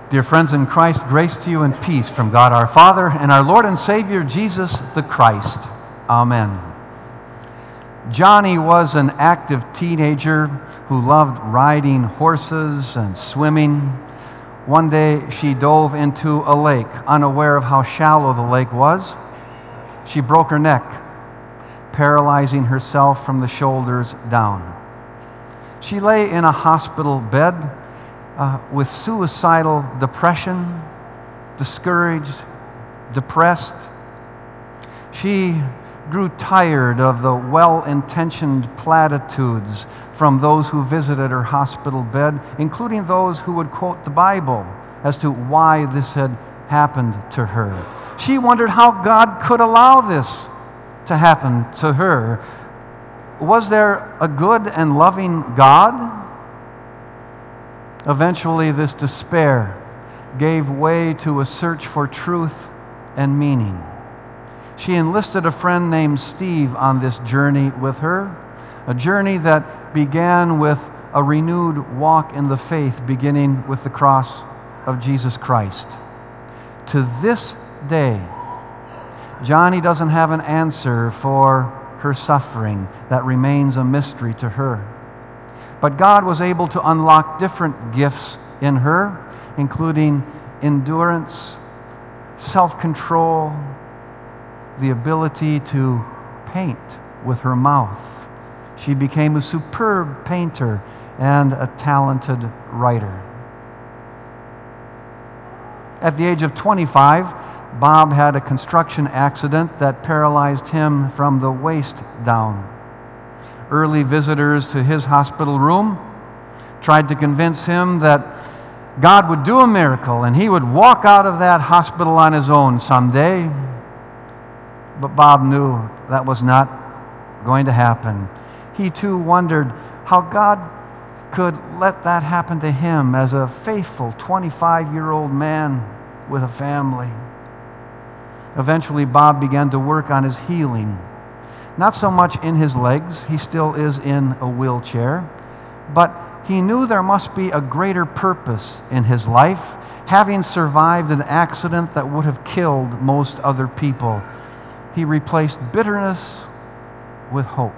Dear friends in Christ, grace to you and peace from God our Father and our Lord and Savior Jesus the Christ. Amen. Johnny was an active teenager who loved riding horses and swimming. One day she dove into a lake, unaware of how shallow the lake was. She broke her neck, paralyzing herself from the shoulders down. She lay in a hospital bed with suicidal depression, discouraged, depressed. She grew tired of the well-intentioned platitudes from those who visited her hospital bed, including those who would quote the Bible as to why this had happened to her. She wondered how God could allow this to happen to her. Was there a good and loving God? Eventually, this despair gave way to a search for truth and meaning. She enlisted a friend named Steve on this journey with her, a journey that began with a renewed walk in the faith, beginning with the cross of Jesus Christ. To this day, Johnny doesn't have an answer for her suffering. That remains a mystery to her. But God was able to unlock different gifts in her, including endurance, self-control, the ability to paint with her mouth. She became a superb painter and a talented writer. At the age of 25, Bob had a construction accident that paralyzed him from the waist down. Early visitors to his hospital room tried to convince him that God would do a miracle and he would walk out of that hospital on his own someday. But Bob knew that was not going to happen. He too wondered how God could let that happen to him as a faithful 25-year-old man with a family. Eventually, Bob began to work on his healing. Not so much in his legs, he still is in a wheelchair, but he knew there must be a greater purpose in his life, having survived an accident that would have killed most other people. He replaced bitterness with hope.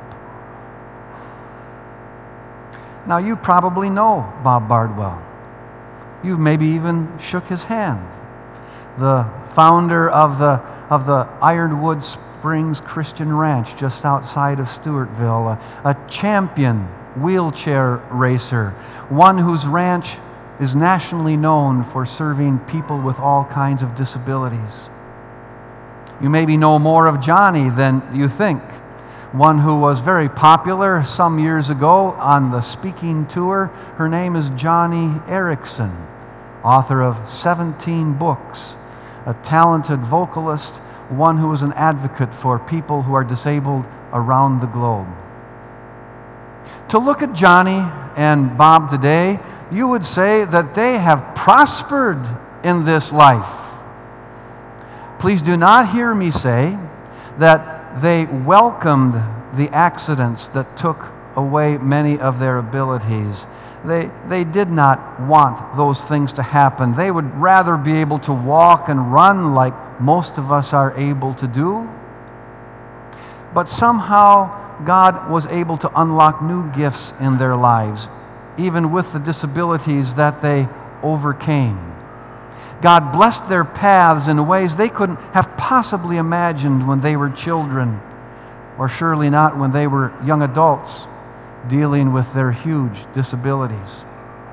Now, you probably know Bob Bardwell. You maybe even shook his hand. The founder of the Ironwood Springs Christian Ranch just outside of Stewartville, a champion wheelchair racer, one whose ranch is nationally known for serving people with all kinds of disabilities. You maybe know more of Johnny than you think, one who was very popular some years ago on the speaking tour. Her name is Joni Eareckson, author of 17 books, a talented vocalist, one who is an advocate for people who are disabled around the globe. To look at Johnny and Bob today, you would say that they have prospered in this life. Please do not hear me say that they welcomed the accidents that took away many of their abilities. They did not want those things to happen. They would rather be able to walk and run like most of us are able to do. But somehow God was able to unlock new gifts in their lives, even with the disabilities that they overcame. God blessed their paths in ways they couldn't have possibly imagined when they were children, or surely not when they were young adults dealing with their huge disabilities.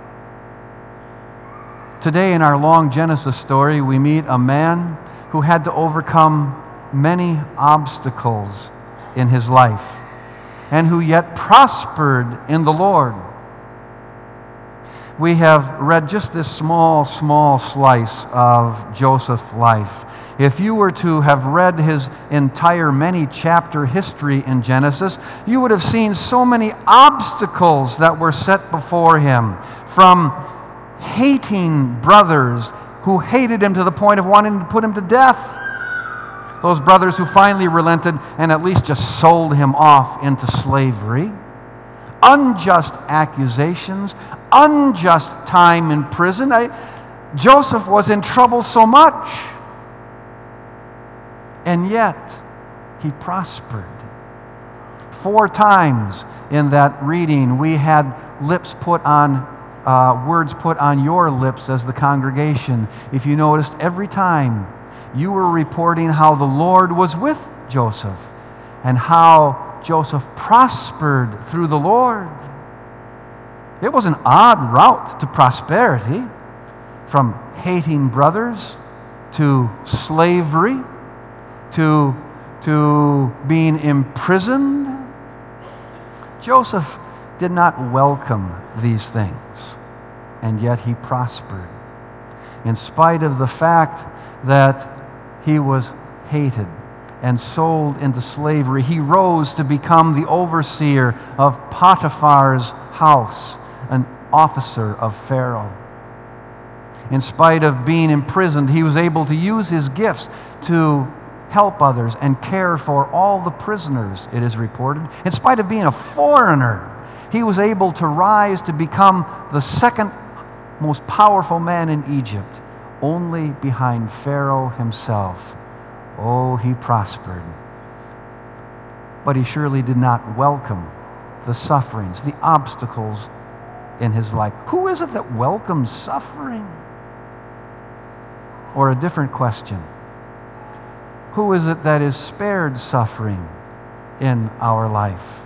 Today in our long Genesis story, we meet a man who had to overcome many obstacles in his life and who yet prospered in the Lord. We have read just this small slice of Joseph's life. If you were to have read his entire many-chapter history in Genesis, you would have seen so many obstacles that were set before him, from hating brothers who hated him to the point of wanting to put him to death. Those brothers who finally relented and at least just sold him off into slavery. Unjust accusations, unjust time in prison. Joseph was in trouble so much, and yet he prospered. 4 times in that reading, we had words put on your lips as the congregation. If you noticed, every time you were reporting how the Lord was with Joseph and how Joseph prospered through the Lord. It was an odd route to prosperity, from hating brothers to slavery to being imprisoned. Joseph did not welcome these things, and yet he prospered. In spite of the fact that he was hated and sold into slavery, he rose to become the overseer of Potiphar's house, an officer of Pharaoh. In spite of being imprisoned, he was able to use his gifts to help others and care for all the prisoners, it is reported. In spite of being a foreigner, he was able to rise to become the second most powerful man in Egypt, only behind Pharaoh himself. Oh, he prospered. But he surely did not welcome the sufferings, the obstacles in his life. Who is it that welcomes suffering? Or a different question: who is it that is spared suffering in our life?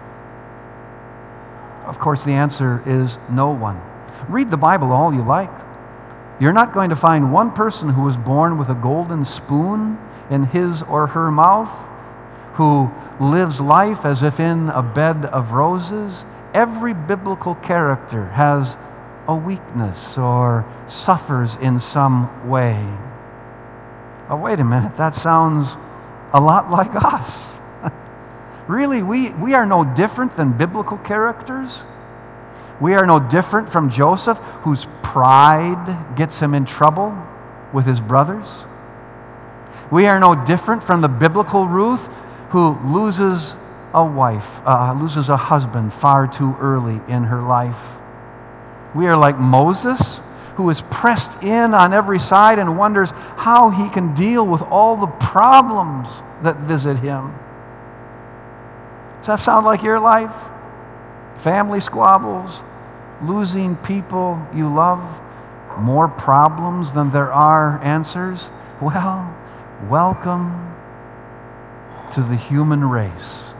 Of course, the answer is no one. Read the Bible all you like. You're not going to find one person who was born with a golden spoon in his or her mouth, who lives life as if in a bed of roses. Every biblical character has a weakness or suffers in some way. Oh, wait a minute, that sounds a lot like us. Really, we are no different than biblical characters. We are no different from Joseph, whose pride gets him in trouble with his brothers. We are no different from the biblical Ruth, who loses a husband far too early in her life. We are like Moses, who is pressed in on every side and wonders how he can deal with all the problems that visit him. Does that sound like your life? Family squabbles, losing people you love, more problems than there are answers? Well, welcome to the human race.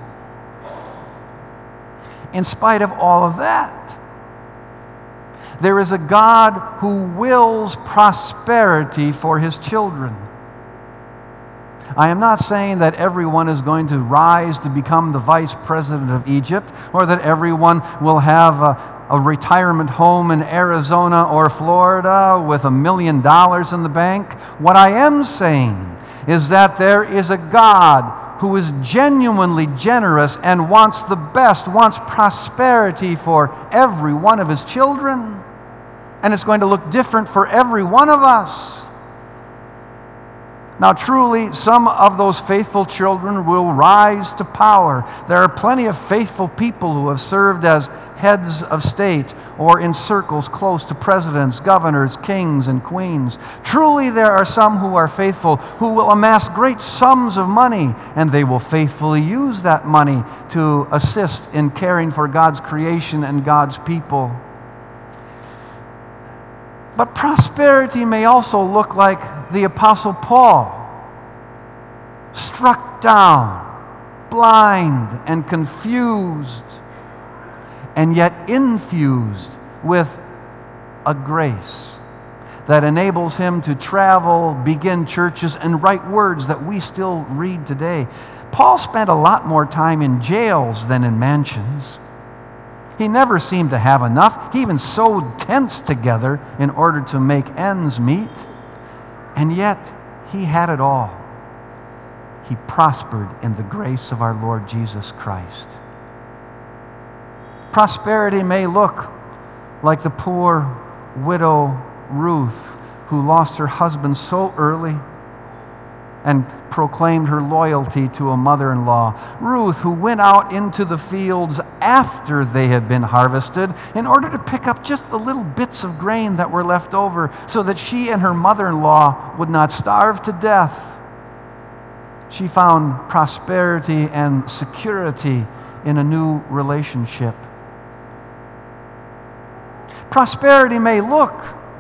In spite of all of that, there is a God who wills prosperity for his children. I am not saying that everyone is going to rise to become the vice president of Egypt, or that everyone will have a retirement home in Arizona or Florida with $1 million in the bank. What I am saying is that there is a God who is genuinely generous and wants the best, wants prosperity for every one of his children. And it's going to look different for every one of us. Now, truly, some of those faithful children will rise to power. There are plenty of faithful people who have served as heads of state or in circles close to presidents, governors, kings, and queens. Truly, there are some who are faithful who will amass great sums of money, and they will faithfully use that money to assist in caring for God's creation and God's people. But prosperity may also look like the Apostle Paul, struck down, blind and confused, and yet infused with a grace that enables him to travel, begin churches, and write words that we still read today. Paul spent a lot more time in jails than in mansions. He never seemed to have enough. He even sewed tents together in order to make ends meet. And yet, he had it all. He prospered in the grace of our Lord Jesus Christ. Prosperity may look like the poor widow Ruth, who lost her husband so early. and proclaimed her loyalty to a mother-in-law. Ruth, who went out into the fields after they had been harvested in order to pick up just the little bits of grain that were left over so that she and her mother-in-law would not starve to death. She found prosperity and security in a new relationship. Prosperity may look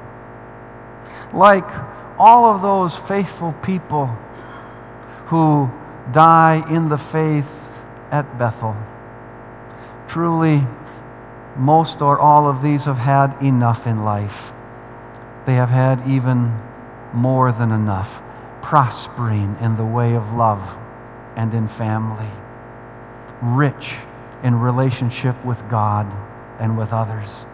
like all of those faithful people who die in the faith at Bethel. Truly, most or all of these have had enough in life. They have had even more than enough, prospering in the way of love and in family, rich in relationship with God and with others.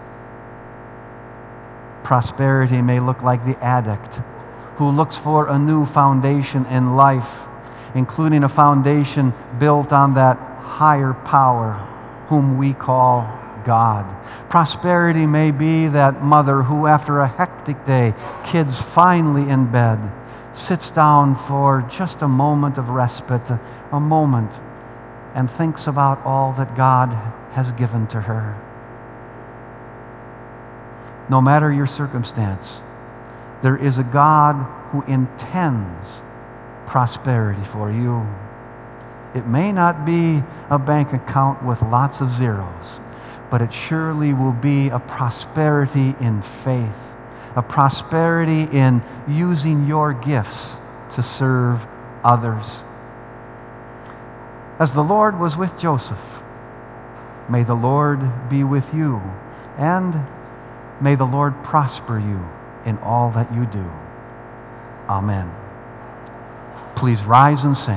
Prosperity may look like the addict who looks for a new foundation in life, including a foundation built on that higher power whom we call God. Prosperity may be that mother who, after a hectic day, kids finally in bed, sits down for just a moment of respite, a moment, and thinks about all that God has given to her. No matter your circumstance, there is a God who intends prosperity for you. It may not be a bank account with lots of zeros, but it surely will be a prosperity in faith, a prosperity in using your gifts to serve others. As the Lord was with Joseph, may the Lord be with you, and may the Lord prosper you in all that you do. Amen. Please rise and sing.